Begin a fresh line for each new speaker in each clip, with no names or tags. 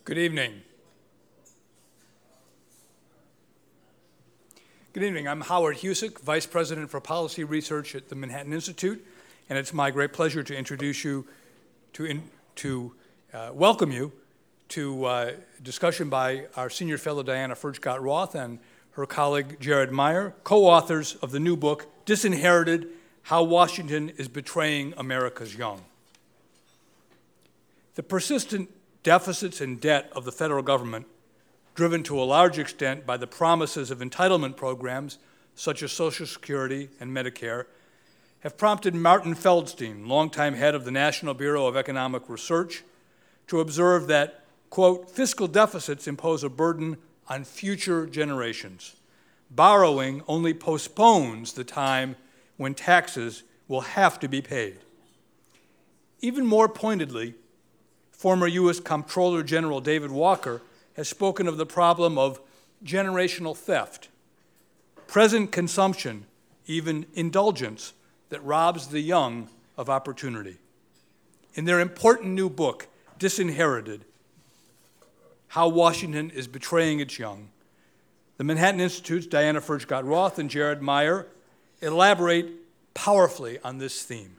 Good evening. Good evening. I'm Howard Husick, Vice President for Policy Research at the Manhattan Institute, and it's my great pleasure to introduce you welcome you to a discussion by our senior fellow Diana Furchtgott-Roth and her colleague Jared Meyer, co-authors of the new book, Disinherited: How Washington is Betraying America's Young. The persistent deficits and debt of the federal government, driven to a large extent by the promises of entitlement programs such as Social Security and Medicare, have prompted Martin Feldstein, longtime head of the National Bureau of Economic Research, to observe that, quote, fiscal deficits impose a burden on future generations. Borrowing only postpones the time when taxes will have to be paid. Even more pointedly, former U.S. Comptroller General David Walker has spoken of the problem of generational theft, present consumption, even indulgence that robs the young of opportunity. In their important new book, Disinherited: How Washington is Betraying Its Young, the Manhattan Institute's Diana Furchtgott-Roth and Jared Meyer elaborate powerfully on this theme.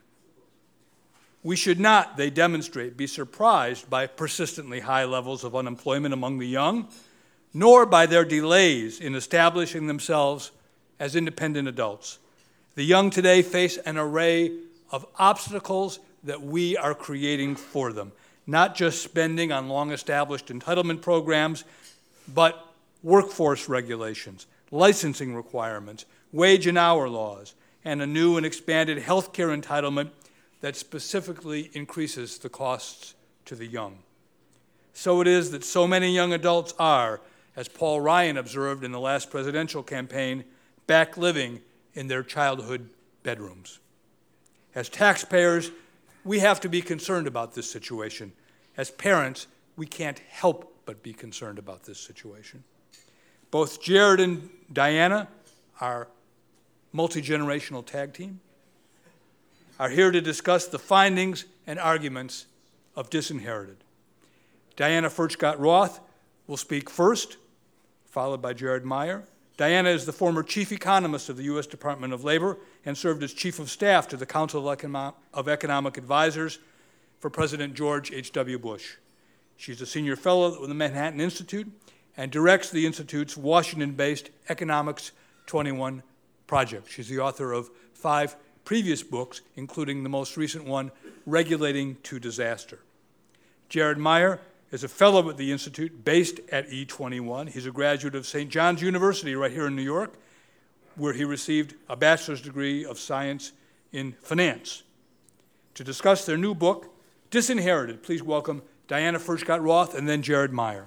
We should not, they demonstrate, be surprised by persistently high levels of unemployment among the young, nor by their delays in establishing themselves as independent adults. The young today face an array of obstacles that we are creating for them, not just spending on long-established entitlement programs, but workforce regulations, licensing requirements, wage and hour laws, and a new and expanded health care entitlement that specifically increases the costs to the young. So it is that so many young adults are, as Paul Ryan observed in the last presidential campaign, back living in their childhood bedrooms. As taxpayers, we have to be concerned about this situation. As parents, we can't help but be concerned about this situation. Both Jared and Diana, our multi-generational tag team, are here to discuss the findings and arguments of Disinherited. Diana Furchtgott-Roth will speak first, followed by Jared Meyer. Diana is the former chief economist of the U.S. Department of Labor and served as chief of staff to the Council of Economic Advisors for President George H.W. Bush. She's a senior fellow at the Manhattan Institute and directs the Institute's Washington-based Economics 21 project. She's the author of 5 previous books, including the most recent one, Regulating to Disaster. Jared Meyer is a fellow at the Institute based at E21. He's a graduate of St. John's University right here in New York, where he received a bachelor's degree of science in finance. To discuss their new book, Disinherited, please welcome Diana Furchtgott-Roth and then Jared Meyer.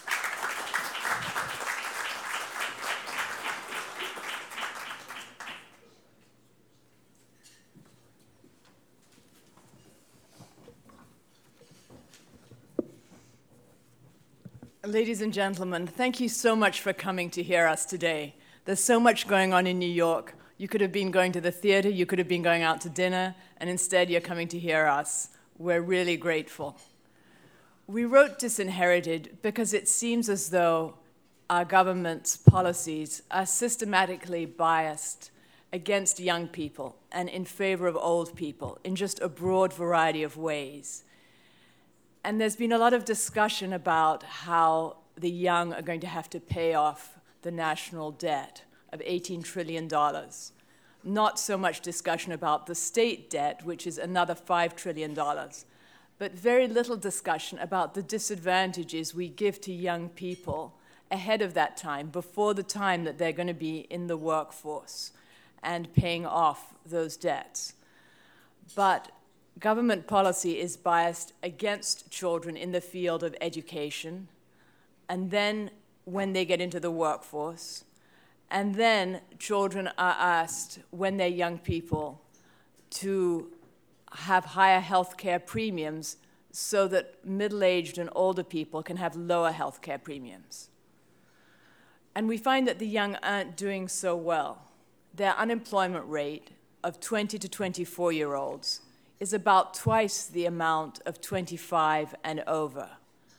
Ladies and gentlemen, thank you so much for coming to hear us today. There's so much going on in New York. You could have been going to the theater, you could have been going out to dinner, and instead you're coming to hear us. We're really grateful. We wrote Disinherited because it seems as though our government's policies are systematically biased against young people and in favor of old people in just a broad variety of ways. And there's been a lot of discussion about how the young are going to have to pay off the national debt of $18 trillion. Not so much discussion about the state debt, which is another $5 trillion, but very little discussion about the disadvantages we give to young people ahead of that time, before the time that they're going to be in the workforce and paying off those debts. But government policy is biased against children in the field of education, and then when they get into the workforce, and then children are asked, when they're young people, to have higher health care premiums so that middle-aged and older people can have lower health care premiums. And we find that the young aren't doing so well. Their unemployment rate of 20 to 24-year-olds is about twice the amount of 25 and over.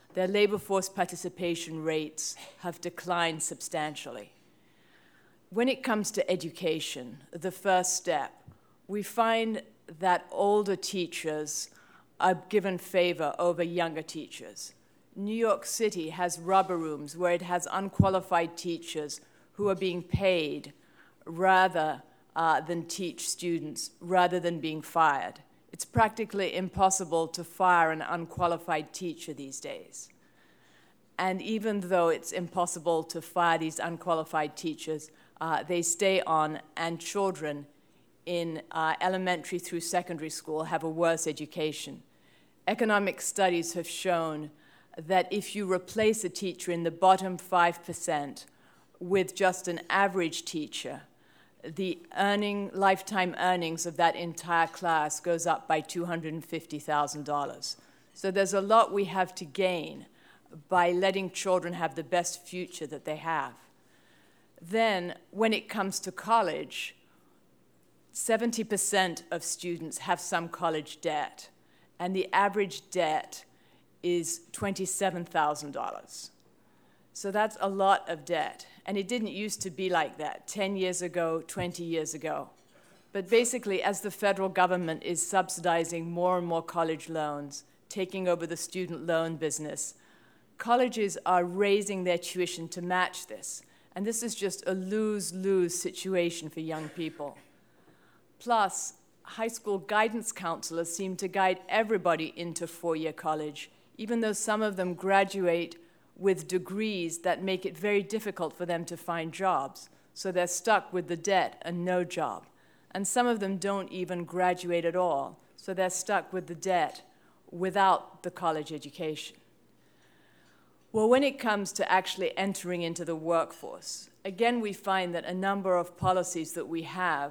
their labor force participation rates have declined substantially. When it comes to education, the first step, we find that older teachers are given favor over younger teachers. New York City has rubber rooms where it has unqualified teachers who are being paid rather than teach students, rather than being fired. It's practically impossible to fire an unqualified teacher these days. And even though it's impossible to fire these unqualified teachers, they stay on, and children in elementary through secondary school have a worse education. Economic studies have shown that if you replace a teacher in the bottom 5% with just an average teacher, the lifetime earnings of that entire class goes up by $250,000. So there's a lot we have to gain by letting children have the best future that they have. Then, when it comes to college, 70% of students have some college debt, and the average debt is $27,000. So that's a lot of debt, and it didn't used to be like that 10 years ago, 20 years ago. But basically, as the federal government is subsidizing more and more college loans, taking over the student loan business, colleges are raising their tuition to match this. And this is just a lose-lose situation for young people. Plus, high school guidance counselors seem to guide everybody into four-year college, even though some of them graduate with degrees that make it very difficult for them to find jobs. So they're stuck with the debt and no job. And some of them don't even graduate at all, so they're stuck with the debt without the college education. Well, when it comes to actually entering into the workforce, again, we find that a number of policies that we have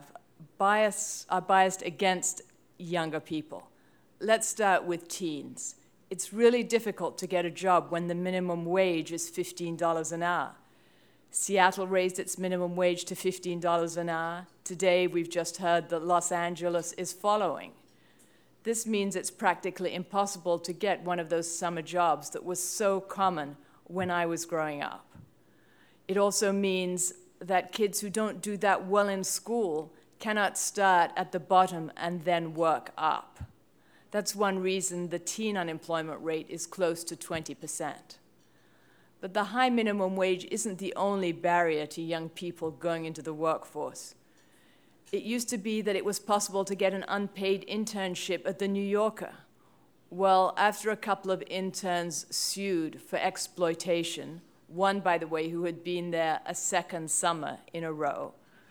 are biased against younger people. Let's start with teens. It's really difficult to get a job when the minimum wage is $15 an hour. Seattle raised its minimum wage to $15 an hour. Today, we've just heard that Los Angeles is following. This means it's practically impossible to get one of those summer jobs that was so common when I was growing up. It also means that kids who don't do that well in school cannot start at the bottom and then work up. That's one reason the teen unemployment rate is close to 20%. But the high minimum wage isn't the only barrier to young people going into the workforce. It used to be that it was possible to get an unpaid internship at the New Yorker. Well, after a couple of interns sued for exploitation, one, by the way, who had been there a second summer in a row,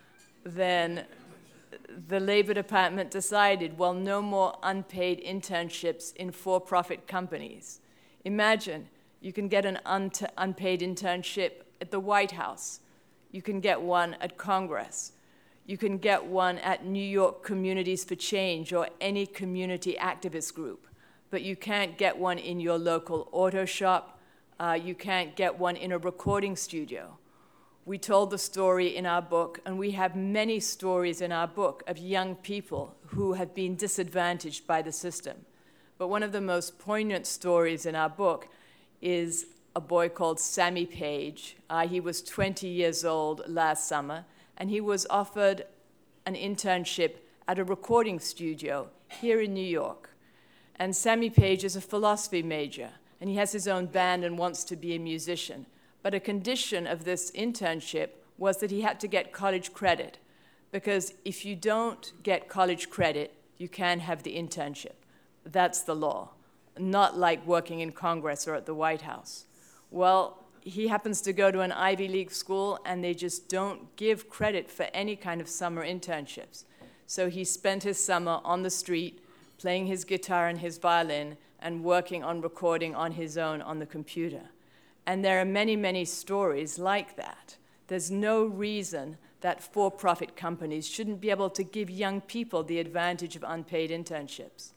then the Labor Department decided, well, no more unpaid internships in for-profit companies. Imagine, you can get an unpaid internship at the White House. You can get one at Congress. You can get one at New York Communities for Change or any community activist group. But you can't get one in your local auto shop. You can't get one in a recording studio. We told the story in our book, and we have many stories in our book of young people who have been disadvantaged by the system. But one of the most poignant stories in our book is a boy called Sammy Page. He was 20 years old last summer, and he was offered an internship at a recording studio here in New York. And Sammy Page is a philosophy major, and he has his own band and wants to be a musician. But a condition of this internship was that he had to get college credit, because if you don't get college credit, you can't have the internship. That's the law, not like working in Congress or at the White House. Well, he happens to go to an Ivy League school, and they just don't give credit for any kind of summer internships. So he spent his summer on the street, playing his guitar and his violin, and working on recording on his own on the computer. And there are many, many stories like that. There's no reason that for-profit companies shouldn't be able to give young people the advantage of unpaid internships.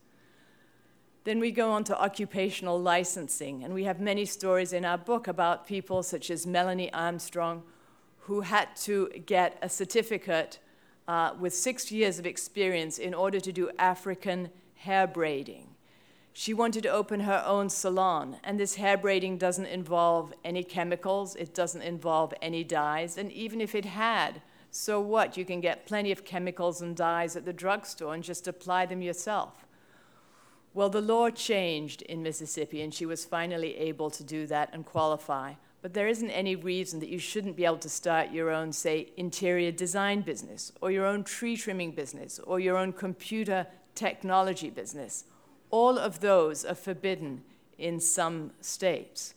Then we go on to occupational licensing, and we have many stories in our book about people such as Melanie Armstrong, who had to get a certificate with 6 years of experience in order to do African hair braiding. She wanted to open her own salon, and this hair braiding doesn't involve any chemicals, it doesn't involve any dyes, and even if it had, so what? You can get plenty of chemicals and dyes at the drugstore and just apply them yourself. Well, the law changed in Mississippi, and she was finally able to do that and qualify. But there isn't any reason that you shouldn't be able to start your own, say, interior design business, or your own tree trimming business, or your own computer technology business. All of those are forbidden in some states.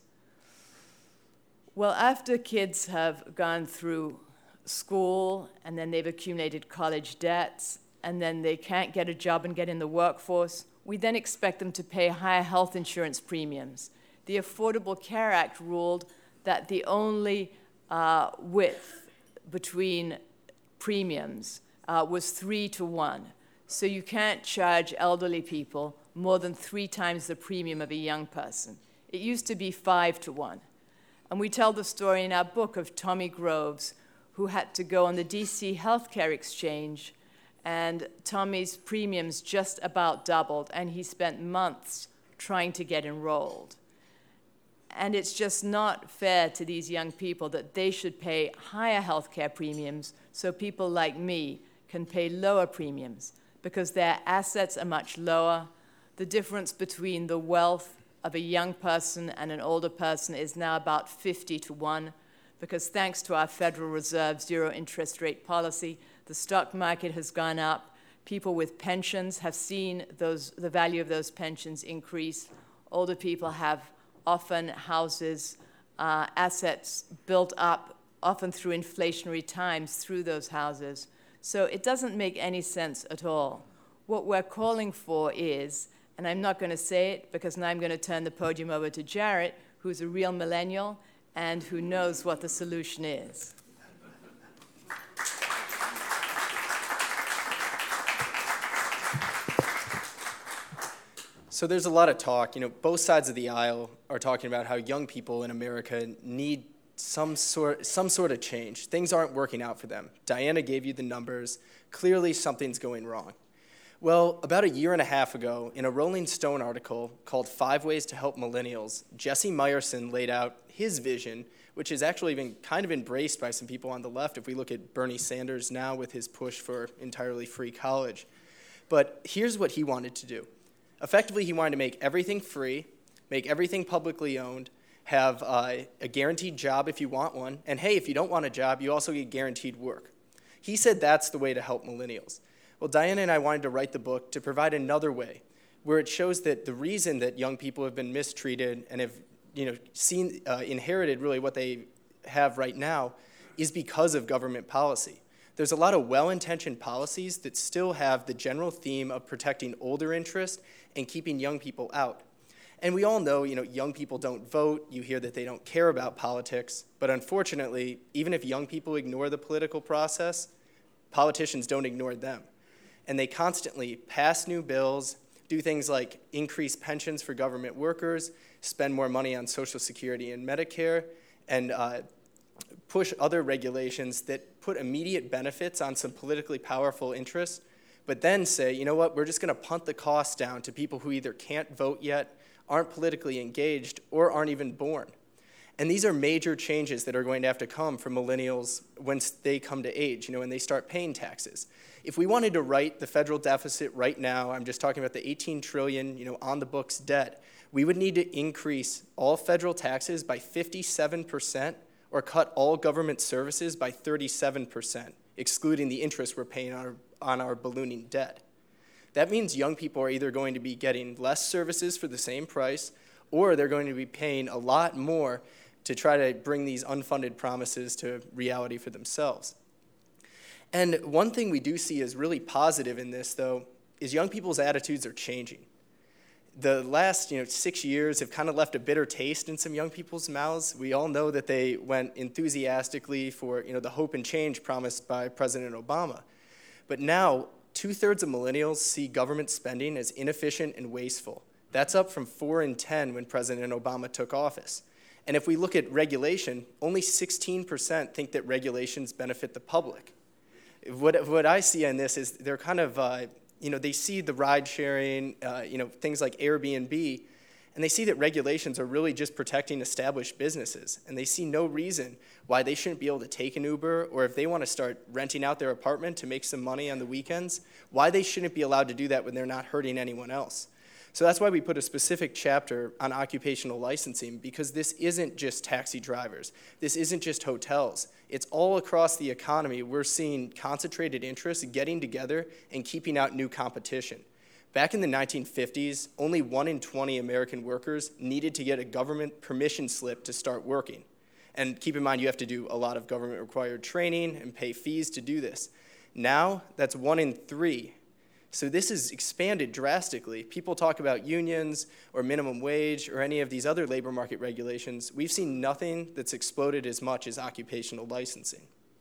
Well, after kids have gone through school, and then they've accumulated college debts, and then they can't get a job and get in the workforce, we then expect them to pay higher health insurance premiums. The Affordable Care Act ruled that the only width between premiums was 3 to 1. So you can't charge elderly people more than 3 times the premium of a young person. It used to be 5 to 1. And we tell the story in our book of Tommy Groves, who had to go on the DC Healthcare Exchange, and Tommy's premiums just about doubled, and he spent months trying to get enrolled. And it's just not fair to these young people that they should pay higher healthcare premiums so people like me can pay lower premiums, because their assets are much lower. The difference between the wealth of a young person and an older person is now about 50 to 1, because thanks to our Federal Reserve zero interest rate policy, the stock market has gone up. People with pensions have seen the value of those pensions increase. Older people have often houses, assets built up, often through inflationary times, through those houses. So it doesn't make any sense at all. What we're calling for is, and I'm not going to say it because now I'm going to turn the podium over to Jarrett, who's a real millennial and who knows what the solution is.
So there's a lot of talk, both sides of the aisle are talking about how young people in America need some sort of change. Things aren't working out for them. Diana gave you the numbers. Clearly something's going wrong. Well, about a year and a half ago, in a Rolling Stone article called 5 Ways to Help Millennials, Jesse Meyerson laid out his vision, which has actually been kind of embraced by some people on the left if we look at Bernie Sanders now with his push for entirely free college. But here's what he wanted to do. Effectively, he wanted to make everything free, make everything publicly owned, have a guaranteed job if you want one, and hey, if you don't want a job, you also get guaranteed work. He said that's the way to help millennials. Well, Diana and I wanted to write the book to provide another way, where it shows that the reason that young people have been mistreated and have inherited really what they have right now is because of government policy. There's a lot of well-intentioned policies that still have the general theme of protecting older interests and keeping young people out. And we all know, young people don't vote. You hear that they don't care about politics. But unfortunately, even if young people ignore the political process, politicians don't ignore them. And they constantly pass new bills, do things like increase pensions for government workers, spend more money on Social Security and Medicare, and push other regulations that put immediate benefits on some politically powerful interests, but then say, you know what, we're just going to punt the cost down to people who either can't vote yet, aren't politically engaged, or aren't even born. And these are major changes that are going to have to come for millennials once they come to age, and they start paying taxes. If we wanted to write the federal deficit right now, I'm just talking about the 18 trillion, on the books debt, we would need to increase all federal taxes by 57% or cut all government services by 37%, excluding the interest we're paying on our ballooning debt. That means young people are either going to be getting less services for the same price, or they're going to be paying a lot more to try to bring these unfunded promises to reality for themselves. And one thing we do see as really positive in this, though, is young people's attitudes are changing. The last 6 years have kind of left a bitter taste in some young people's mouths. We all know that they went enthusiastically for the hope and change promised by President Obama. But now, 2/3 of millennials see government spending as inefficient and wasteful. That's up from 4 in 10 when President Obama took office. And if we look at regulation, only 16% think that regulations benefit the public. What I see in this is they're kind of they see the ride sharing, things like Airbnb, and they see that regulations are really just protecting established businesses. And they see no reason why they shouldn't be able to take an Uber, or if they want to start renting out their apartment to make some money on the weekends, why they shouldn't be allowed to do that when they're not hurting anyone else. So that's why we put a specific chapter on occupational licensing, because this isn't just taxi drivers. This isn't just hotels. It's all across the economy. We're seeing concentrated interests getting together and keeping out new competition. Back in the 1950s, only 1 in 20 American workers needed to get a government permission slip to start working. And keep in mind, you have to do a lot of government-required training and pay fees to do this. Now, that's 1 in 3. So this has expanded drastically. People talk about unions or minimum wage or any of these other labor market regulations. We've seen nothing that's exploded as much as occupational licensing.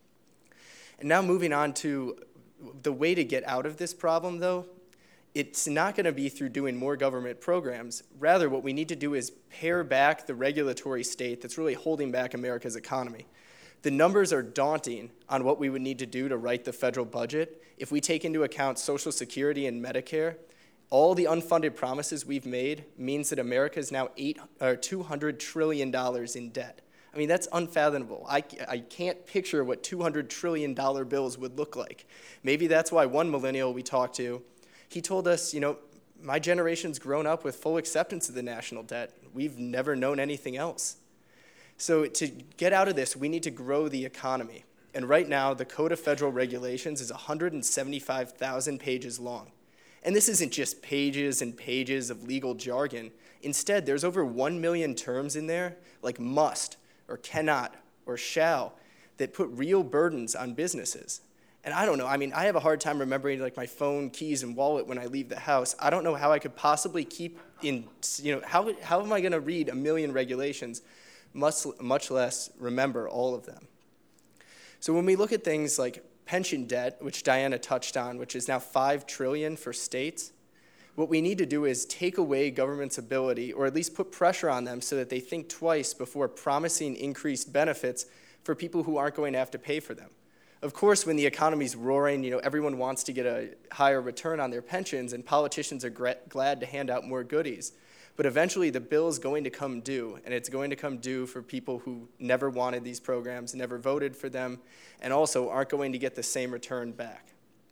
And now moving on to the way to get out of this problem, though, it's not going to be through doing more government programs. Rather, what we need to do is pare back the regulatory state that's really holding back America's economy. The numbers are daunting on what we would need to do to write the federal budget. If we take into account Social Security and Medicare, all the unfunded promises we've made means that America is now $200 trillion in debt. I mean, that's unfathomable. I can't picture what $200 trillion bills would look like. Maybe that's why one millennial we talked to, he told us, my generation's grown up with full acceptance of the national debt. We've never known anything else. So to get out of this, we need to grow the economy. And right now, the Code of Federal Regulations is 175,000 pages long. And this isn't just pages and pages of legal jargon. Instead, there's over 1 million terms in there, like must, or cannot, or shall, that put real burdens on businesses. And I don't know, I have a hard time remembering my phone, keys, and wallet when I leave the house. I don't know how I could possibly keep how am I going to read 1 million regulations, much less remember all of them? So when we look at things like pension debt, which Diana touched on, which is now $5 trillion for states, what we need to do is take away government's ability, or at least put pressure on them so that they think twice before promising increased benefits for people who aren't going to have to pay for them. Of course, when the economy's roaring, everyone wants to get a higher return on their pensions, and politicians are glad to hand out more goodies. But eventually, the bill is going to come due, and it's going to come due for people who never wanted these programs, never voted for them, and also aren't going to get the same return back.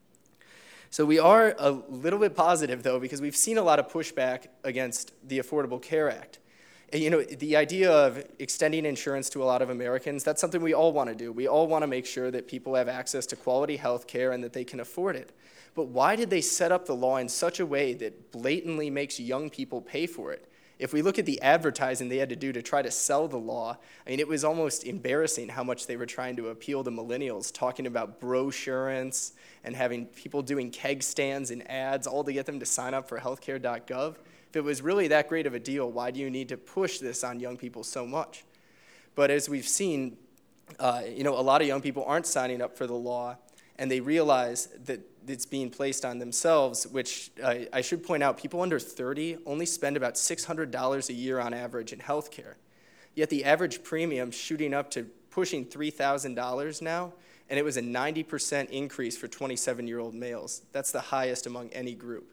So we are a little bit positive, though, because we've seen a lot of pushback against the Affordable Care Act. The idea of extending insurance to a lot of Americans, that's something we all want to do. We all want to make sure that people have access to quality health care and that they can afford it. But why did they set up the law in such a way that blatantly makes young people pay for it? If we look at the advertising they had to do to try to sell the law, it was almost embarrassing how much they were trying to appeal to millennials, talking about brosurance and having people doing keg stands and ads, all to get them to sign up for healthcare.gov. If it was really that great of a deal, why do you need to push this on young people so much? But as we've seen, a lot of young people aren't signing up for the law, and they realize that it's being placed on themselves, which I should point out, people under 30 only spend about $600 a year on average in healthcare. Yet the average premium shooting up to pushing $3,000 now, and it was a 90% increase for 27-year-old males. That's the highest among any group.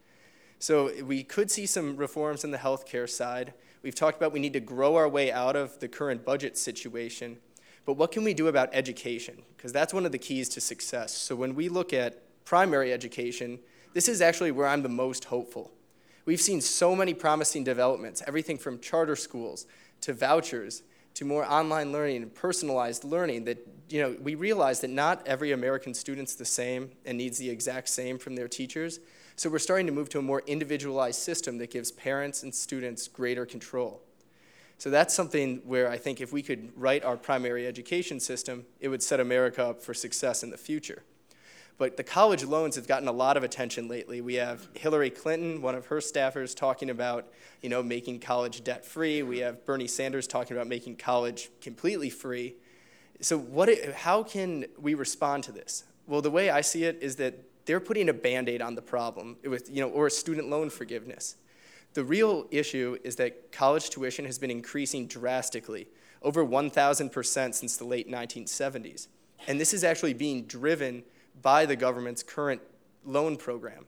So we could see some reforms on the healthcare side. We've talked about we need to grow our way out of the current budget situation. But what can we do about education? Because that's one of the keys to success. So when we look at primary education, this is actually where I'm the most hopeful. We've seen so many promising developments, everything from charter schools to vouchers to more online learning and personalized learning, that we realize that not every American student's the same and needs the exact same from their teachers. So we're starting to move to a more individualized system that gives parents and students greater control. So that's something where I think if we could write our primary education system, it would set America up for success in the future. But the college loans have gotten a lot of attention lately. We have Hillary Clinton, one of her staffers, talking about making college debt-free. We have Bernie Sanders talking about making college completely free. So how can we respond to this? Well, the way I see it is that they're putting a Band-Aid on the problem with, or student loan forgiveness. The real issue is that college tuition has been increasing drastically, over 1,000% since the late 1970s. And this is actually being driven by the government's current loan program.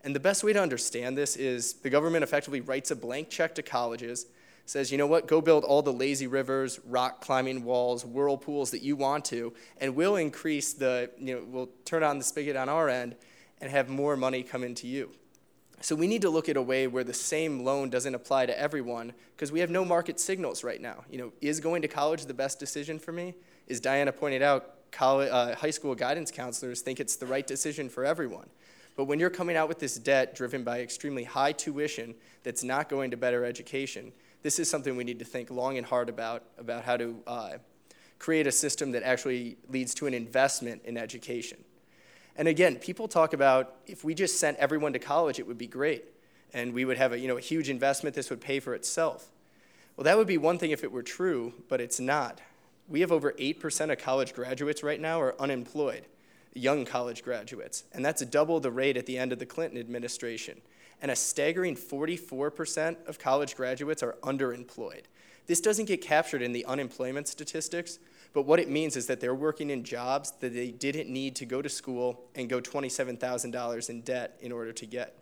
And the best way to understand this is the government effectively writes a blank check to colleges, says, you know what, go build all the lazy rivers, rock climbing walls, whirlpools that you want to, and we'll increase we'll turn on the spigot on our end and have more money come into you. So we need to look at a way where the same loan doesn't apply to everyone, because we have no market signals right now. Is going to college the best decision for me? As Diana pointed out, high school guidance counselors think it's the right decision for everyone. But when you're coming out with this debt driven by extremely high tuition that's not going to better education, this is something we need to think long and hard about how to create a system that actually leads to an investment in education. And again, people talk about if we just sent everyone to college, it would be great. And we would have a huge investment, this would pay for itself. Well, that would be one thing if it were true, but it's not. We have over 8% of college graduates right now are unemployed, young college graduates. And that's double the rate at the end of the Clinton administration. And a staggering 44% of college graduates are underemployed. This doesn't get captured in the unemployment statistics, but what it means is that they're working in jobs that they didn't need to go to school and go $27,000 in debt in order to get.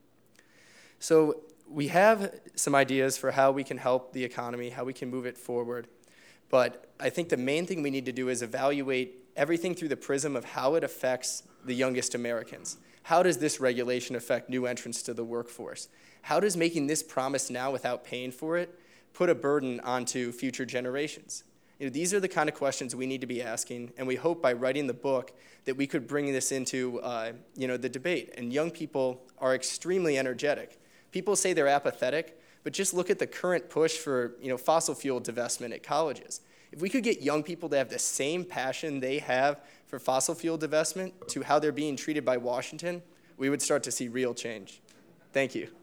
So we have some ideas for how we can help the economy, how we can move it forward. But I think the main thing we need to do is evaluate everything through the prism of how it affects the youngest Americans. How does this regulation affect new entrants to the workforce? How does making this promise now without paying for it put a burden onto future generations? These are the kind of questions we need to be asking, and we hope by writing the book that we could bring this into the debate. And young people are extremely energetic. People say they're apathetic, but just look at the current push for fossil fuel divestment at colleges. If we could get young people to have the same passion they have for fossil fuel divestment to how they're being treated by Washington, we would start to see real change. Thank you.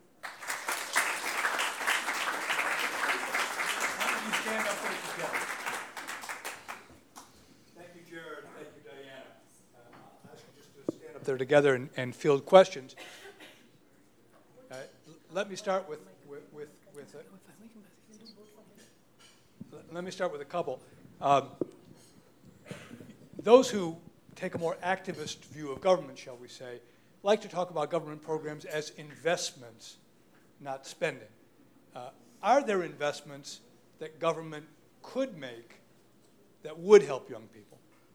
There together and field questions. Let me start with a couple. Those who take a more activist view of government, shall we say, like to talk about government programs as investments, not spending. Are there investments that government could make that would help young people?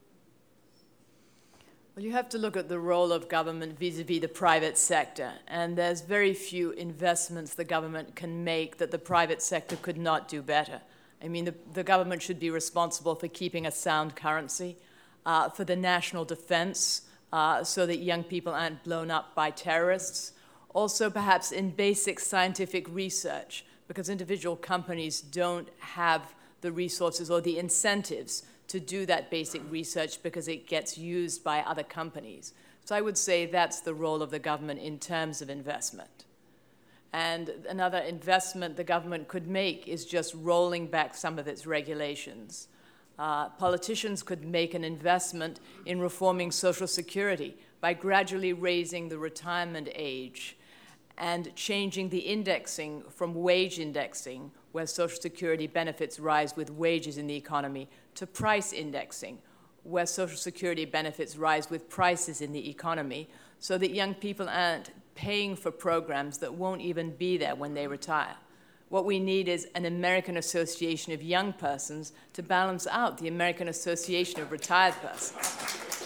Well, you have to look at the role of government vis-a-vis the private sector, and there's very few investments the government can make that the private sector could not do better. I mean, the government should be responsible for keeping a sound currency, for the national defense, so that young people aren't blown up by terrorists. Also, perhaps in basic scientific research, because individual companies don't have the resources or the incentives to do that basic research because it gets used by other companies. So I would say that's the role of the government in terms of investment. And another investment the government could make is just rolling back some of its regulations. Politicians could make an investment in reforming Social Security by gradually raising the retirement age and changing the indexing from wage indexing, where Social Security benefits rise with wages in the economy, to price indexing, where Social Security benefits rise with prices in the economy, so that young people aren't paying for programs that won't even be there when they retire. What we need is an American Association of Young Persons to balance out the American Association of Retired Persons.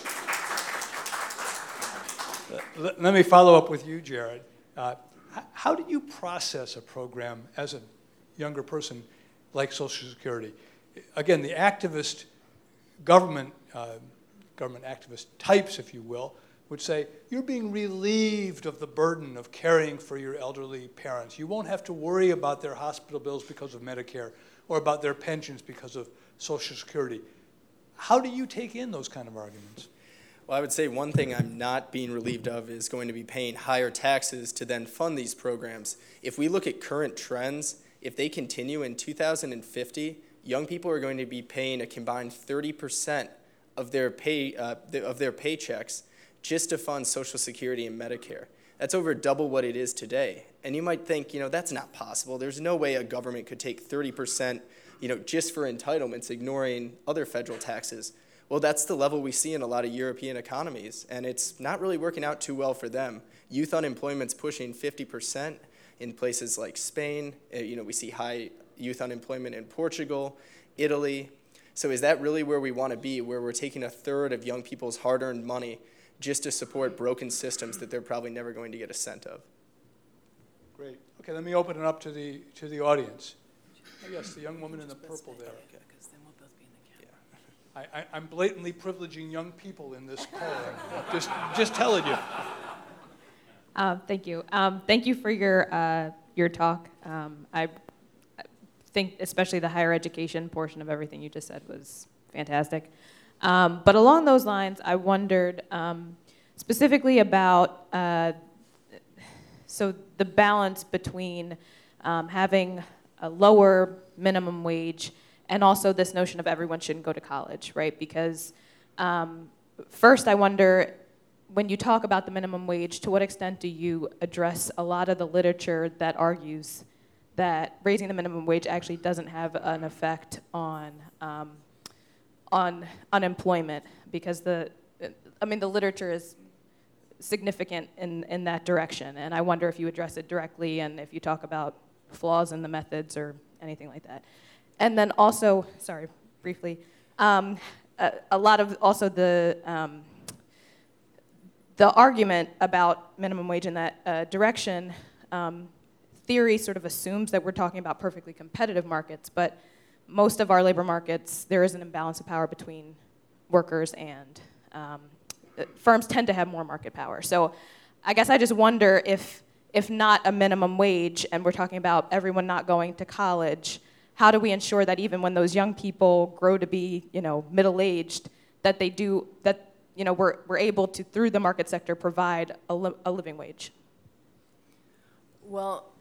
Let me follow up with you, Jared. How do you process a program as a younger person like Social Security? Again, the activist government activist types, if you will, would say, you're being relieved of the burden of caring for your elderly parents. You won't have to worry about their hospital bills because of Medicare or about their pensions because of Social Security. How do you take in those kind of arguments?
Well, I would say one thing I'm not being relieved of is going to be paying higher taxes to then fund these programs. If we look at current trends, if they continue in 2050, young people are going to be paying a combined 30% of their paychecks just to fund Social Security and Medicare. That's over double what it is today. And you might think, that's not possible. There's no way a government could take 30%, just for entitlements, ignoring other federal taxes. Well, that's the level we see in a lot of European economies, and it's not really working out too well for them. Youth unemployment's pushing 50% in places like Spain. We see high youth unemployment in Portugal, Italy. So is that really where we want to be, where we're taking a third of young people's hard-earned money just to support broken systems that they're probably never going to get a cent of?
Great. Okay, let me open it up to the audience. Oh, yes, the young woman in the purple there. I'm blatantly privileging young people in this call. just telling you.
Thank you. Thank you for your talk. I think especially the higher education portion of everything you just said was fantastic. But along those lines, I wondered specifically about so the balance between having a lower minimum wage and also this notion of everyone shouldn't go to college, right? Because first I wonder, when you talk about the minimum wage, to what extent do you address a lot of the literature that argues that raising the minimum wage actually doesn't have an effect on unemployment? Because the literature is significant in that direction, and I wonder if you address it directly and if you talk about flaws in the methods or anything like that. And then also, briefly, a lot of also the argument about minimum wage in that direction, theory sort of assumes that we're talking about perfectly competitive markets, but most of our labor markets, there is an imbalance of power between workers, and firms tend to have more market power. So I guess I just wonder if not a minimum wage, and we're talking about everyone not going to college, how do we ensure that even when those young people grow to be, middle-aged, that we're able to, through the market sector, provide a living wage?
Well,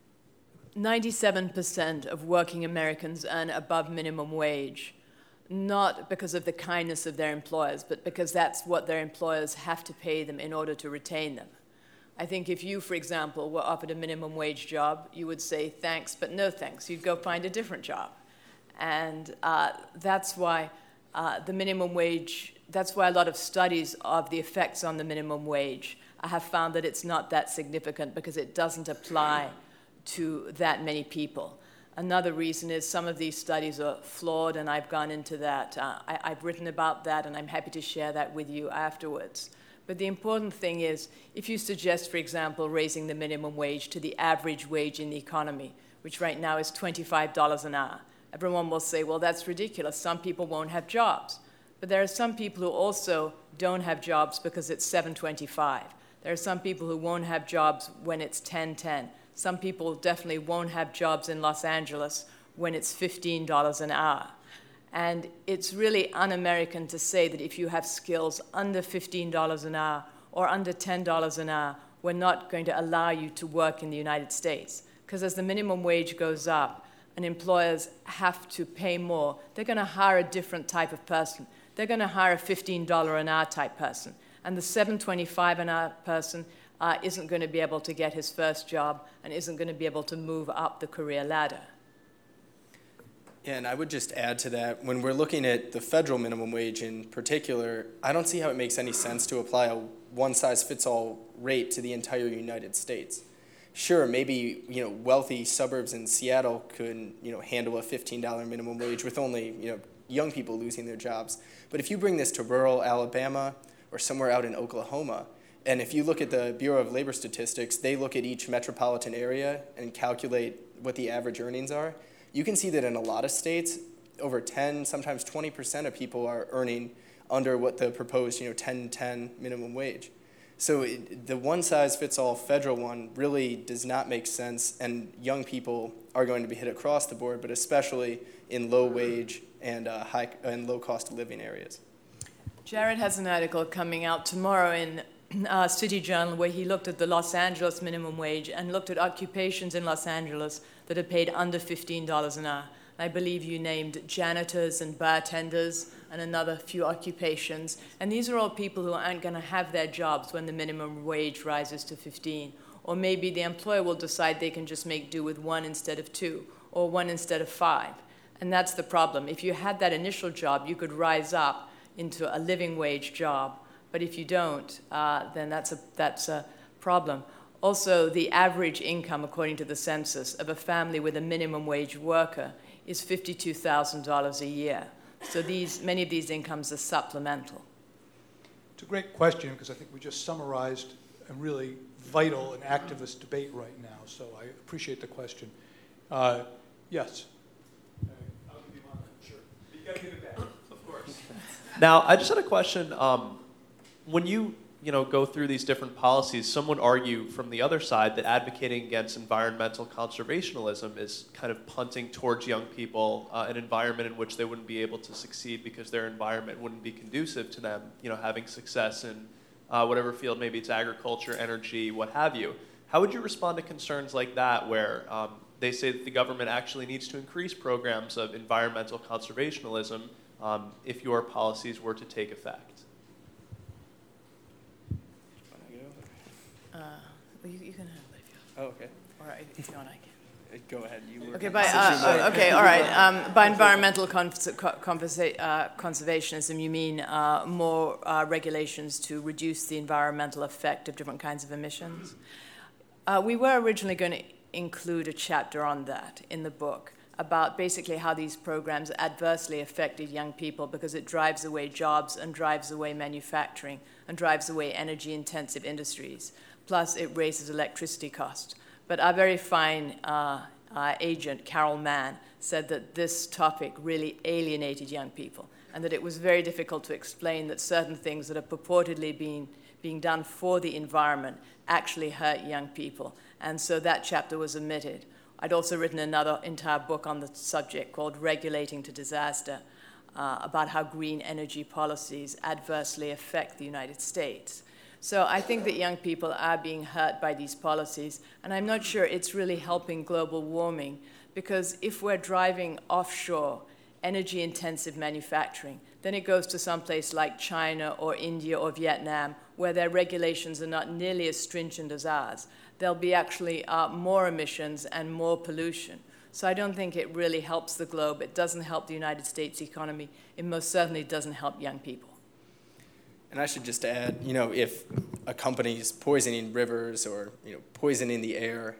97% of working Americans earn above minimum wage, not because of the kindness of their employers, but because that's what their employers have to pay them in order to retain them. I think if you, for example, were offered a minimum wage job, you would say thanks, but no thanks. You'd go find a different job. And that's why the minimum wage, that's why a lot of studies of the effects on the minimum wage have found that it's not that significant because it doesn't apply to that many people. Another reason is some of these studies are flawed, and I've gone into that. I've written about that, and I'm happy to share that with you afterwards. But the important thing is, if you suggest, for example, raising the minimum wage to the average wage in the economy, which right now is $25 an hour, everyone will say, well, that's ridiculous. Some people won't have jobs. But there are some people who also don't have jobs because it's $7.25. There are some people who won't have jobs when it's $10.10. Some people definitely won't have jobs in Los Angeles when it's $15 an hour. And it's really un-American to say that if you have skills under $15 an hour or under $10 an hour, we're not going to allow you to work in the United States. Because as the minimum wage goes up and employers have to pay more, they're going to hire a different type of person. They're going to hire a $15 an hour type person. And the $7.25 an hour person isn't going to be able to get his first job and isn't going to be able to move up the career ladder.
Yeah, and I would just add to that, when we're looking at the federal minimum wage in particular, I don't see how it makes any sense to apply a one-size-fits-all rate to the entire United States. Sure, maybe wealthy suburbs in Seattle could handle a $15 minimum wage with only young people losing their jobs. But if you bring this to rural Alabama or somewhere out in Oklahoma, and if you look at the Bureau of Labor Statistics, they look at each metropolitan area and calculate what the average earnings are. You can see that in a lot of states, over 10, sometimes 20% of people are earning under what the proposed 10-10 minimum wage. So the one-size-fits-all federal one really does not make sense, and young people are going to be hit across the board, but especially in low-wage and high and low-cost of living areas.
Jared has an article coming out tomorrow in City Journal where he looked at the Los Angeles minimum wage and looked at occupations in Los Angeles that are paid under $15 an hour. I believe you named janitors and bartenders and another few occupations. And these are all people who aren't going to have their jobs when the minimum wage rises to 15. Or maybe the employer will decide they can just make do with 1 instead of 2, or 1 instead of 5. And that's the problem. If you had that initial job, you could rise up. into a living wage job. But if you don't, then that's a problem. Also, the average income, according to the census, of a family with a minimum wage worker is $52,000 a year. So many of these incomes are supplemental.
It's a great question because I think we just summarized a really vital and activist debate right now. So I appreciate the question. Yes. I'll give you one. Sure. You got to give it back. Of course.
Now, I just had a question. When you go through these different policies, some would argue from the other side that advocating against environmental conservationism is kind of punting towards young people an environment in which they wouldn't be able to succeed because their environment wouldn't be conducive to them, having success in whatever field, maybe it's agriculture, energy, what have you. How would you respond to concerns like that where they say that the government actually needs to increase programs of environmental conservationism if your policies were to take effect?
You can have it if you
Oh, okay.
want. Or if you want, I can.
Go ahead. You were
Okay, okay, all right. By environmental conservationism, you mean more regulations to reduce the environmental effect of different kinds of emissions? We were originally going to include a chapter on that in the book about basically how these programs adversely affected young people because it drives away jobs and drives away manufacturing and drives away energy-intensive industries. Plus, it raises electricity costs. But our very fine agent, Carol Mann, said that this topic really alienated young people and that it was very difficult to explain that certain things that are purportedly being done for the environment actually hurt young people. And so that chapter was omitted. I'd also written another entire book on the subject called Regulating to Disaster, about how green energy policies adversely affect the United States. So I think that young people are being hurt by these policies, and I'm not sure it's really helping global warming, because if we're driving offshore energy-intensive manufacturing, then it goes to some place like China or India or Vietnam, where their regulations are not nearly as stringent as ours. There'll be actually more emissions and more pollution. So I don't think it really helps the globe. It doesn't help the United States economy. It most certainly doesn't help young people.
And I should just add, if a company is poisoning rivers or poisoning the air,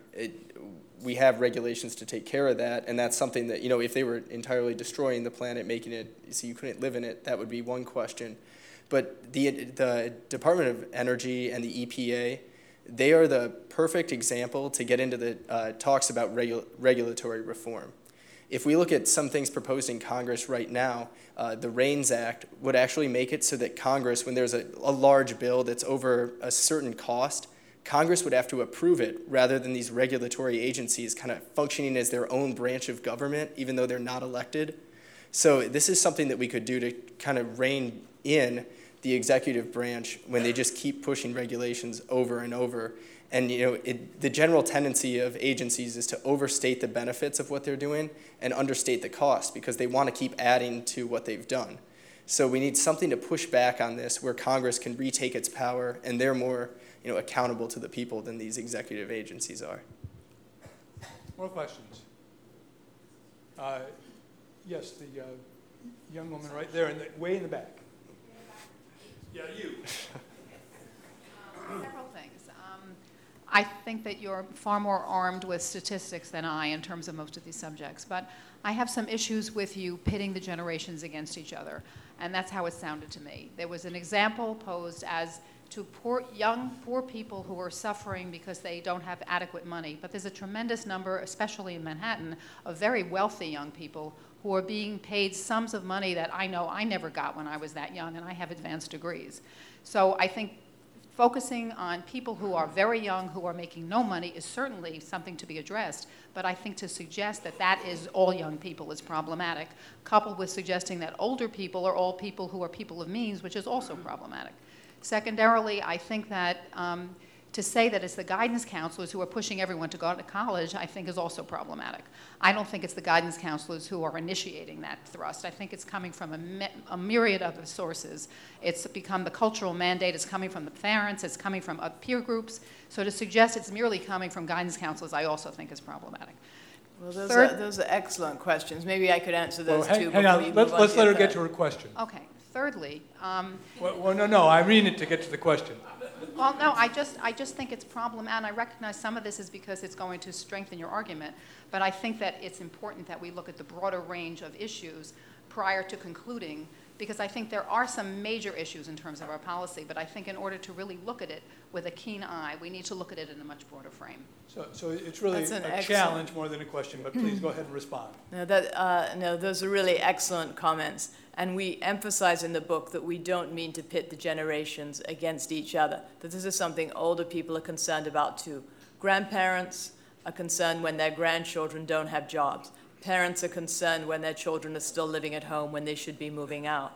we have regulations to take care of that, and that's something that if they were entirely destroying the planet, making it so you couldn't live in it, that would be one question. But the Department of Energy and the EPA, they are the perfect example to get into the talks about regulatory reform. If we look at some things proposed in Congress right now, the RAINS Act would actually make it so that Congress, when there's a large bill that's over a certain cost, Congress would have to approve it rather than these regulatory agencies kind of functioning as their own branch of government, even though they're not elected. So this is something that we could do to kind of rein in the executive branch when they just keep pushing regulations over and over. And the general tendency of agencies is to overstate the benefits of what they're doing and understate the cost because they want to keep adding to what they've done. So we need something to push back on this where Congress can retake its power and they're more accountable to the people than these executive agencies are.
More questions? Yes, the young woman right there, way in the back. Yeah, you.
Several things. I think that you're far more armed with statistics than I in terms of most of these subjects, but I have some issues with you pitting the generations against each other, and that's how it sounded to me. There was an example posed as to young, poor people who are suffering because they don't have adequate money, but there's a tremendous number, especially in Manhattan, of very wealthy young people who are being paid sums of money that I know I never got when I was that young, and I have advanced degrees. So I think focusing on people who are very young, who are making no money, is certainly something to be addressed, but I think to suggest that that is all young people is problematic, coupled with suggesting that older people are all people who are people of means, which is also problematic. Secondarily, I think that to say that it's the guidance counselors who are pushing everyone to go to college, I think is also problematic. I don't think it's the guidance counselors who are initiating that thrust. I think it's coming from a myriad of sources. It's become the cultural mandate. It's coming from the parents. It's coming from peer groups. So to suggest it's merely coming from guidance counselors, I also think is problematic.
Well, those are excellent questions. Maybe I could answer those two.
Hang on. Let's let her get to her question.
Okay. Thirdly,
no, I read it to get to the question.
well, no, I just think it's problematic, and I recognize some of this is because it's going to strengthen your argument, but I think that it's important that we look at the broader range of issues prior to concluding, because I think there are some major issues in terms of our policy, but I think in order to really look at it with a keen eye, we need to look at it in a much broader frame.
So it's really a challenge more than a question, but please go ahead and respond.
No, those are really excellent comments. And we emphasize in the book that we don't mean to pit the generations against each other, that this is something older people are concerned about too. Grandparents are concerned when their grandchildren don't have jobs. Parents are concerned when their children are still living at home when they should be moving out.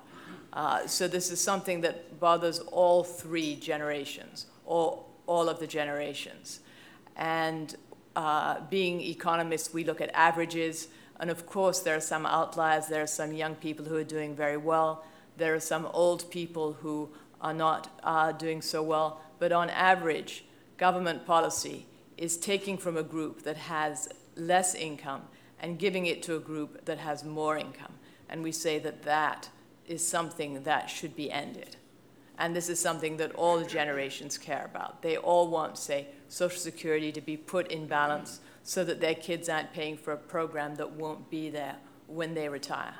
So this is something that bothers all three generations, all of the generations. And being economists, we look at averages. And of course, there are some outliers. There are some young people who are doing very well. There are some old people who are not doing so well. But on average, government policy is taking from a group that has less income and giving it to a group that has more income. And we say that that is something that should be ended. And this is something that all the generations care about. They all want, say, Social Security to be put in balance so that their kids aren't paying for a program that won't be there when they retire.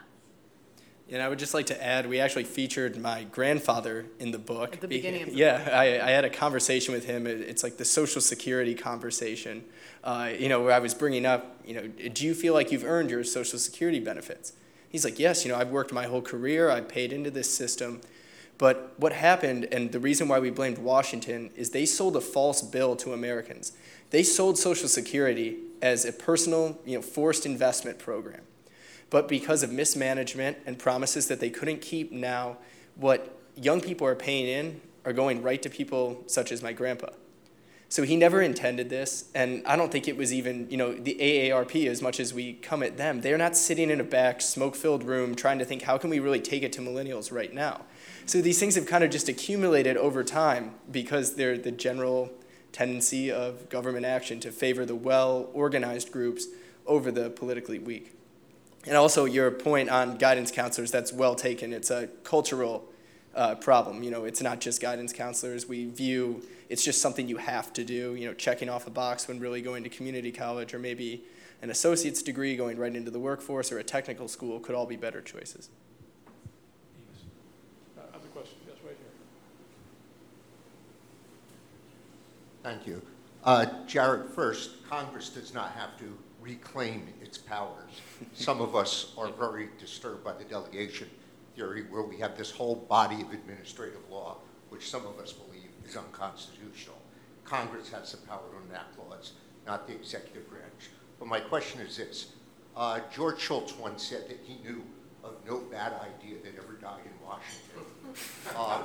And I would just like to add, we actually featured my grandfather in the book.
At the beginning of the book.
Yeah, I had a conversation with him. It's like the Social Security conversation, where I was bringing up, do you feel like you've earned your Social Security benefits? He's like, yes, I've worked my whole career. I've paid into this system. But what happened, and the reason why we blamed Washington, is they sold a false bill to Americans. They sold Social Security as a personal, forced investment program. But because of mismanagement and promises that they couldn't keep now, what young people are paying in are going right to people such as my grandpa. So he never intended this, and I don't think it was even, the AARP, as much as we come at them, they're not sitting in a back, smoke-filled room trying to think, how can we really take it to millennials right now? So these things have kind of just accumulated over time because they're the general tendency of government action to favor the well-organized groups over the politically weak. And also your point on guidance counselors, that's well taken. It's a cultural problem. It's not just guidance counselors. We view it's just something you have to do, checking off a box when really going to community college or maybe an associate's degree going right into the workforce or a technical school could all be better choices.
Other questions? Yes, right here.
Thank you. Jared, first, Congress does not have to reclaim its powers. Some of us are very disturbed by the delegation theory where we have this whole body of administrative law, which some of us believe is unconstitutional. Congress has the power to enact laws, not the executive branch. But my question is this. George Shultz once said that he knew of no bad idea that ever died in Washington.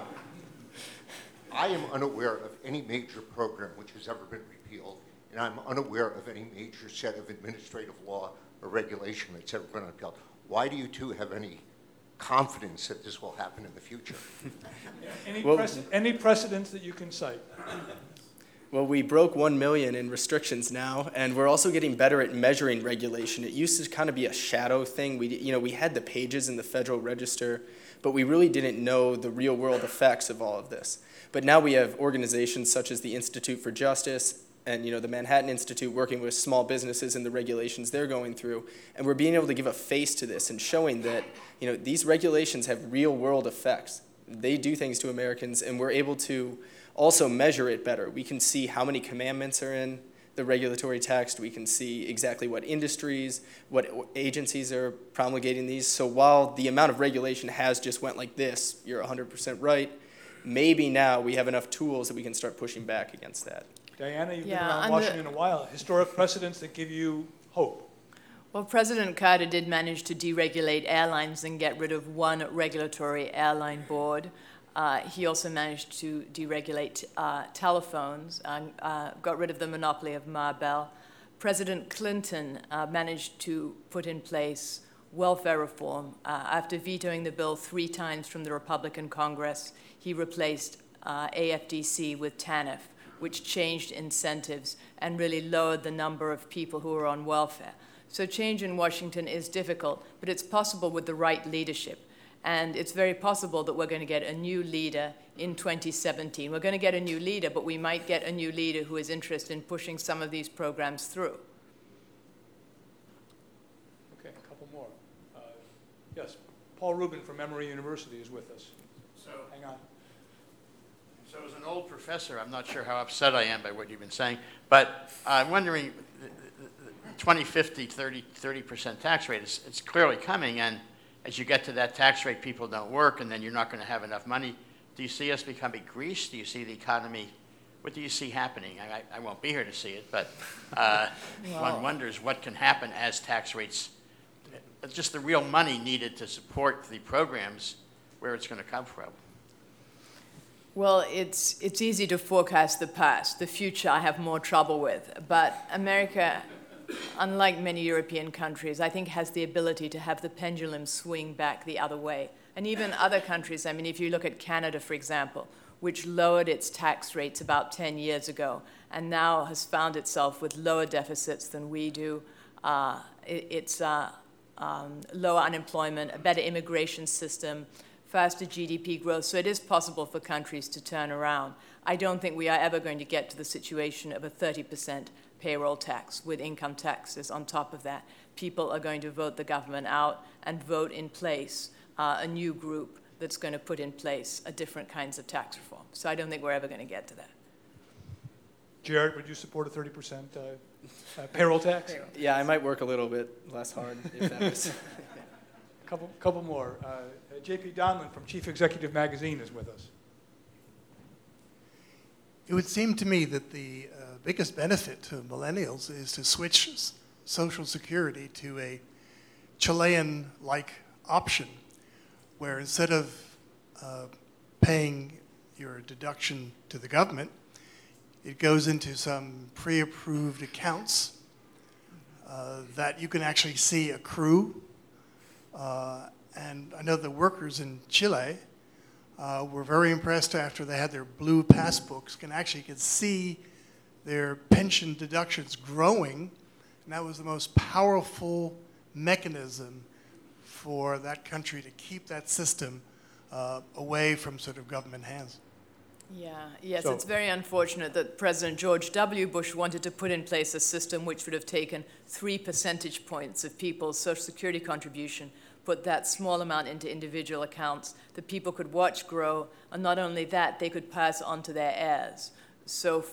I am unaware of any major program which has ever been repealed, and I'm unaware of any major set of administrative law or regulation that's ever been repealed. Why do you two have any confidence that this will happen in the future?
Any precedents that you can cite?
Well, we broke 1 million in restrictions now, and we're also getting better at measuring regulation. It used to kind of be a shadow thing. We had the pages in the Federal Register, but we really didn't know the real-world effects of all of this. But now we have organizations such as the Institute for Justice and the Manhattan Institute working with small businesses and the regulations they're going through, and we're being able to give a face to this and showing that these regulations have real-world effects. They do things to Americans, and we're able to also measure it better. We can see how many commandments are in the regulatory text. We can see exactly what industries, what agencies are promulgating these. So while the amount of regulation has just went like this, you're 100% right, maybe now we have enough tools that we can start pushing back against that.
Diana, you've been around Washington a while. Historic precedents that give you hope.
Well, President Carter did manage to deregulate airlines and get rid of one regulatory airline board. He also managed to deregulate telephones, got rid of the monopoly of Ma Bell. President Clinton managed to put in place welfare reform. After vetoing the bill 3 times from the Republican Congress, he replaced AFDC with TANF, which changed incentives and really lowered the number of people who were on welfare. So change in Washington is difficult, but it's possible with the right leadership. And it's very possible that we're going to get a new leader in 2017. We're going to get a new leader, but we might get a new leader who is interested in pushing some of these programs through.
Okay, a couple more. Yes, Paul Rubin from Emory University is with us.
So,
hang on.
So as an old professor, I'm not sure how upset I am by what you've been saying, but I'm wondering, 2050, 30% tax rate, it's clearly coming, and as you get to that tax rate, people don't work, and then you're not going to have enough money. Do you see us becoming Greece? Do you see the economy? What do you see happening? I won't be here to see it, but one wonders what can happen as tax rates, just the real money needed to support the programs, where it's going to come from.
Well, it's easy to forecast the past. The future I have more trouble with. But America, unlike many European countries, I think has the ability to have the pendulum swing back the other way. And even other countries, I mean, if you look at Canada, for example, which lowered its tax rates about 10 years ago and now has found itself with lower deficits than we do. It's lower unemployment, a better immigration system, faster GDP growth, so it is possible for countries to turn around. I don't think we are ever going to get to the situation of a 30% payroll tax with income taxes on top of that. People are going to vote the government out and vote in place a new group that's going to put in place a different kinds of tax reform. So I don't think we're ever going to get to that.
Jared, would you support a 30% payroll tax?
Yeah, I might work a little bit less hard if that was.
Couple more. J.P. Donlan from Chief Executive Magazine is with us.
It would seem to me that the biggest benefit to millennials is to switch Social Security to a Chilean-like option, where instead of paying your deduction to the government, it goes into some pre-approved accounts that you can actually see accrue. And I know the workers in Chile were very impressed after they had their blue passbooks, could see their pension deductions growing, and that was the most powerful mechanism for that country to keep that system away from sort of government hands.
Yes, it's very unfortunate that President George W. Bush wanted to put in place a system which would have taken 3 percentage points of people's Social Security contribution, put that small amount into individual accounts that people could watch grow, and not only that, they could pass on to their heirs. So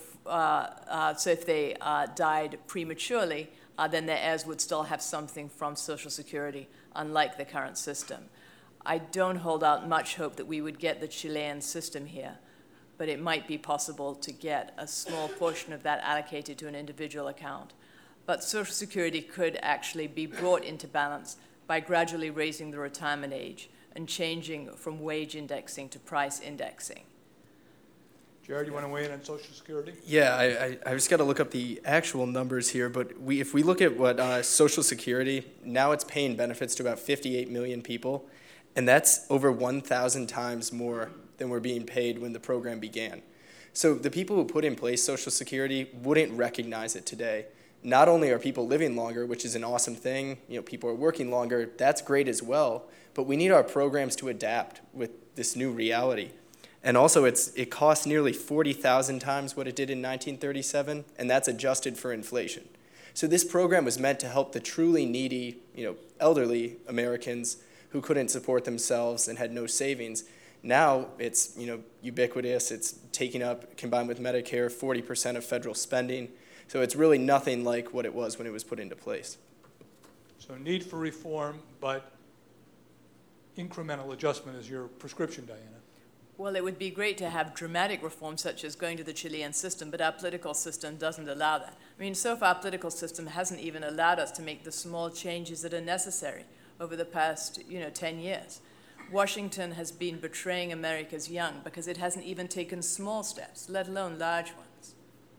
if they died prematurely, then their heirs would still have something from Social Security, unlike the current system. I don't hold out much hope that we would get the Chilean system here, but it might be possible to get a small portion of that allocated to an individual account. But Social Security could actually be brought into balance by gradually raising the retirement age and changing from wage indexing to price indexing.
Jared, you want to weigh in on Social Security?
Yeah, I just got to look up the actual numbers here, but if we look at what Social Security, now it's paying benefits to about 58 million people, and that's over 1,000 times more than were being paid when the program began. So the people who put in place Social Security wouldn't recognize it today. Not only are people living longer, which is an awesome thing, people are working longer, that's great as well, but we need our programs to adapt with this new reality. And also it costs nearly 40,000 times what it did in 1937, and that's adjusted for inflation. So this program was meant to help the truly needy, elderly Americans who couldn't support themselves and had no savings. Now it's ubiquitous, it's taking up, combined with Medicare, 40% of federal spending. So it's really nothing like what it was when it was put into place.
So need for reform, but incremental adjustment is your prescription, Diana.
Well, it would be great to have dramatic reform such as going to the Chilean system, but our political system doesn't allow that. I mean, so far our political system hasn't even allowed us to make the small changes that are necessary over the past 10 years. Washington has been betraying America's young because it hasn't even taken small steps, let alone large ones.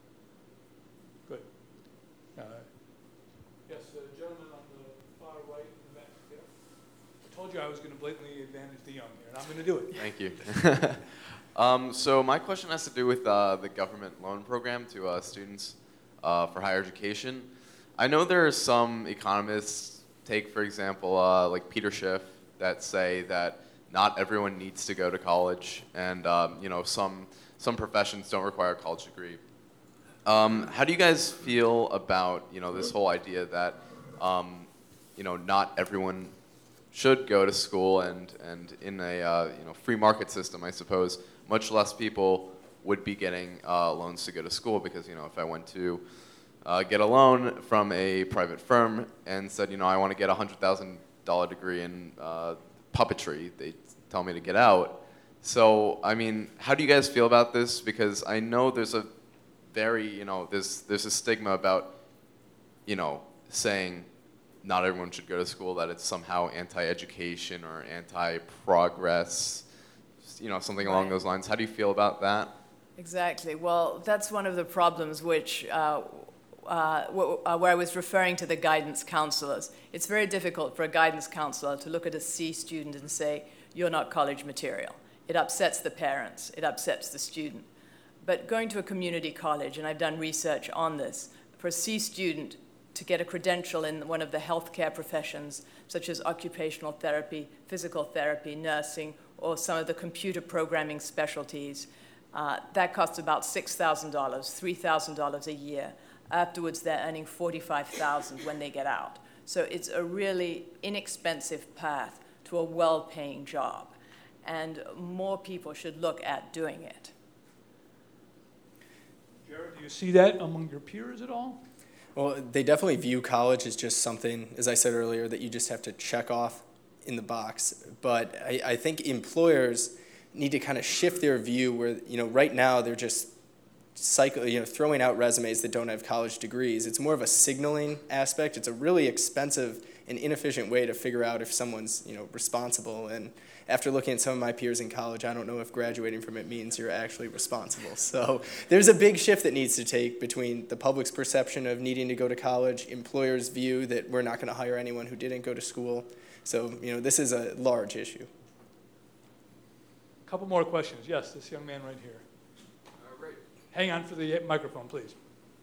Good. Yes, gentleman on the far right in the back there. I told you I was going to blatantly advantage the young here, and I'm going to do it.
Thank you. So my question has to do with the government loan program to students for higher education. I know there are some economists, take for example, like Peter Schiff, that say that not everyone needs to go to college, and some professions don't require a college degree. How do you guys feel about this whole idea that not everyone should go to school, and in a free market system, I suppose, much less people would be getting loans to go to school, because if I went to get a loan from a private firm and said I want to get a $100,000 degree in puppetry, they tell me to get out. So I mean, how do you guys feel about this? Because I know there's a very there's a stigma about saying not everyone should go to school, that it's somehow anti-education or anti-progress, something along those lines. How do you feel about that?
Exactly. Well, that's one of the problems which, where I was referring to the guidance counselors. It's very difficult for a guidance counselor to look at a C student and say, you're not college material. It upsets the parents. It upsets the student. But going to a community college, and I've done research on this, for a C student to get a credential in one of the healthcare professions, such as occupational therapy, physical therapy, nursing, or some of the computer programming specialties, that costs about $6,000, $3,000 a year. Afterwards, they're earning $45,000 when they get out. So it's a really inexpensive path to a well-paying job, and more people should look at doing it.
Jared, do you see that among your peers at all?
Well, they definitely view college as just something, as I said earlier, that you just have to check off in the box. But I think employers need to kind of shift their view where, right now they're just throwing out resumes that don't have college degrees. It's more of a signaling aspect. It's a really expensive and inefficient way to figure out if someone's, responsible. And after looking at some of my peers in college, I don't know if graduating from it means you're actually responsible. So there's a big shift that needs to take between the public's perception of needing to go to college, employers' view that we're not going to hire anyone who didn't go to school. So, this is a large issue.
A couple more questions. Yes, this young man right here.
Great.
Hang on for the microphone, please.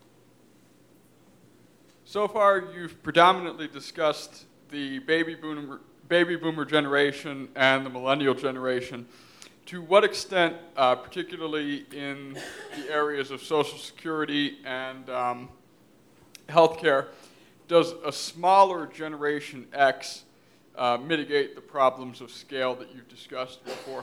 So far, you've predominantly discussed the baby boomer generation and the millennial generation. To what extent, particularly in the areas of Social Security and healthcare, does a smaller Generation X mitigate the problems of scale that you've discussed before?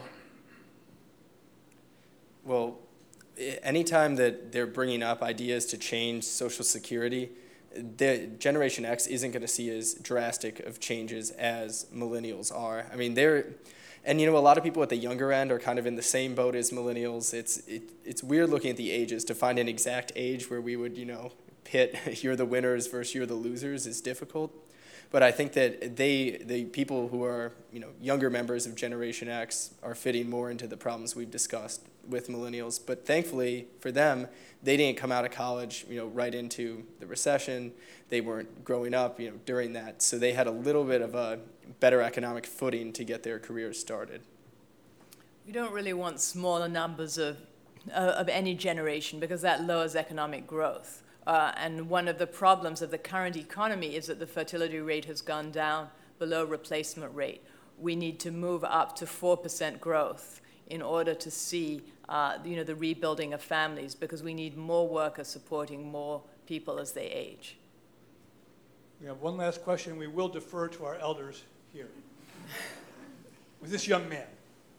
Well, anytime that they're bringing up ideas to change Social Security, the Generation X isn't going to see as drastic of changes as millennials are. I mean, a lot of people at the younger end are kind of in the same boat as millennials. It's weird looking at the ages. To find an exact age where we would, pit you're the winners versus you're the losers is difficult. But I think that the people who are, younger members of Generation X are fitting more into the problems we've discussed with millennials. But thankfully for them, they didn't come out of college, right into the recession. They weren't growing up, during that. So they had a little bit of a better economic footing to get their careers started.
We don't really want smaller numbers of any generation because that lowers economic growth. And one of the problems of the current economy is that the fertility rate has gone down below replacement rate. We need to move up to 4% growth in order to see the rebuilding of families, because we need more workers supporting more people as they age.
We have one last question. We will defer to our elders here. With this young man.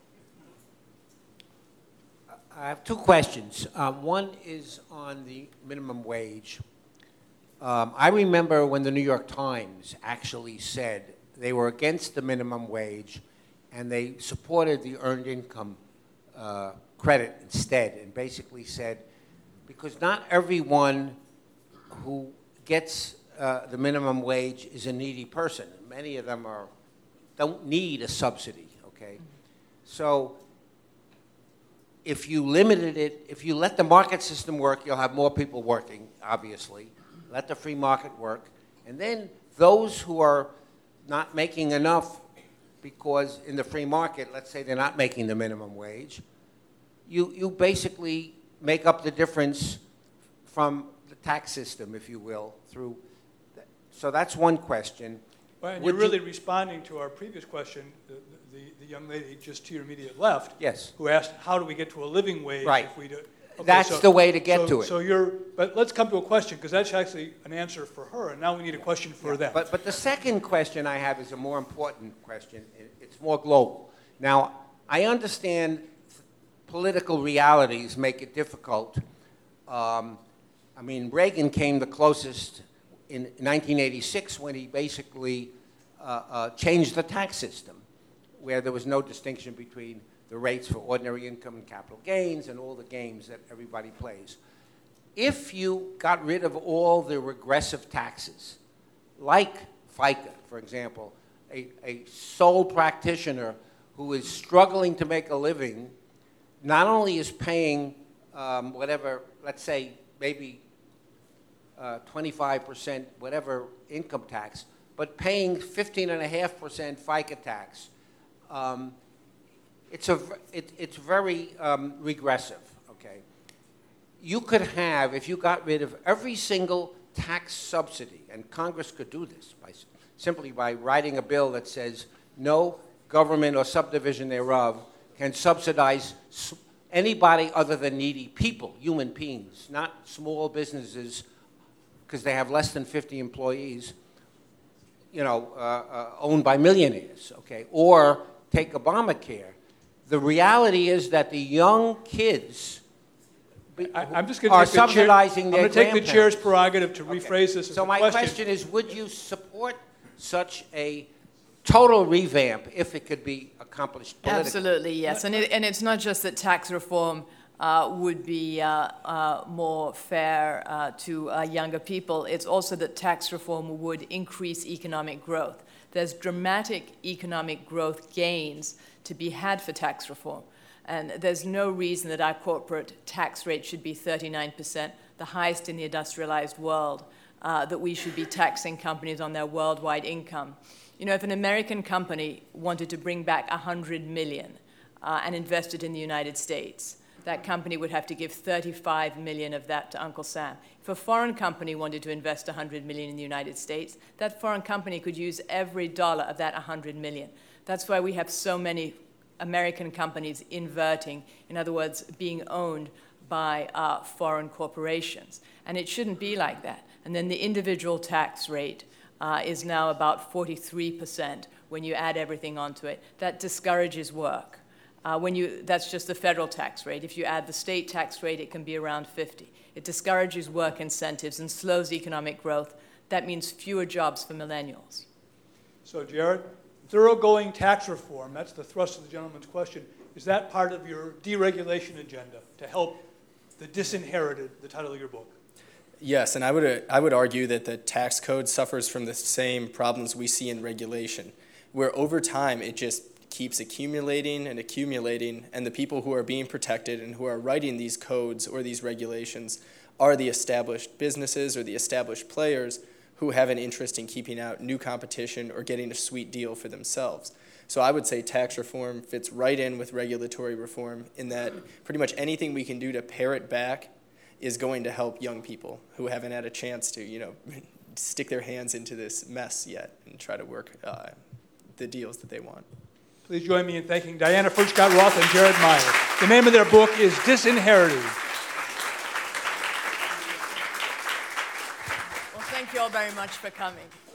I have two questions. One is on the minimum wage. I remember when the New York Times actually said they were against the minimum wage and they supported the earned income credit instead, and basically said, because not everyone who gets the minimum wage is a needy person. Many of them don't need a subsidy, okay? So if you limited it, if you let the market system work, you'll have more people working, obviously. Let the free market work. And then those who are not making enough because in the free market, let's say they're not making the minimum wage, you basically make up the difference from the tax system, if you will, through. So that's one question.
Well, and
Would
you're really
you-
responding to our previous question, the young lady just to your immediate left.
Yes.
Who asked, how do we get to a living wage
Right.
if we do? Okay,
That's the way to get to it.
So but let's come to a question, because that's actually an answer for her, and now we need a question for them.
But the second question I have is a more important question. It's more global. Now, I understand political realities make it difficult. I mean, Reagan came the closest in 1986 when he basically changed the tax system, where there was no distinction between the rates for ordinary income and capital gains and all the games that everybody plays. If you got rid of all the regressive taxes, like FICA, for example, a sole practitioner who is struggling to make a living, not only is paying whatever, let's say maybe 25%, whatever income tax, but paying 15.5% FICA tax. It's very regressive, okay? You could have, if you got rid of every single tax subsidy, and Congress could do this simply by writing a bill that says no government or subdivision thereof can subsidize anybody other than needy people, human beings, not small businesses, because they have less than 50 employees, owned by millionaires, okay? Or take Obamacare. The reality is that the young kids
I'm just
are
going to
subsidizing their
I'm going to take the
grandparents.
chair's prerogative to rephrase this as
So
a
my
question.
question is, would you support such a total revamp if it could be accomplished politically?
Absolutely, yes. And it's not just that tax reform would be more fair to younger people. It's also that tax reform would increase economic growth. There's dramatic economic growth gains to be had for tax reform. And there's no reason that our corporate tax rate should be 39%, the highest in the industrialized world, that we should be taxing companies on their worldwide income. If an American company wanted to bring back $100 million and invest it in the United States, that company would have to give $35 million of that to Uncle Sam. If a foreign company wanted to invest $100 million in the United States, that foreign company could use every dollar of that $100 million. That's why we have so many American companies inverting, in other words, being owned by foreign corporations. And it shouldn't be like that. And then the individual tax rate is now about 43% when you add everything onto it. That discourages work. That's just the federal tax rate. If you add the state tax rate, it can be around 50. It discourages work incentives and slows economic growth. That means fewer jobs for millennials.
So, Jared, thoroughgoing tax reform, that's the thrust of the gentleman's question. Is that part of your deregulation agenda to help the disinherited, the title of your book?
Yes, and I would argue that the tax code suffers from the same problems we see in regulation, where over time it just keeps accumulating, and the people who are being protected and who are writing these codes or these regulations are the established businesses or the established players who have an interest in keeping out new competition or getting a sweet deal for themselves. So I would say tax reform fits right in with regulatory reform in that pretty much anything we can do to pare it back is going to help young people who haven't had a chance to, stick their hands into this mess yet and try to work the deals that they want.
Please join me in thanking Diana Furchtgott-Roth and Jared Meyer. The name of their book is Disinherited.
Well, thank you all very much for coming.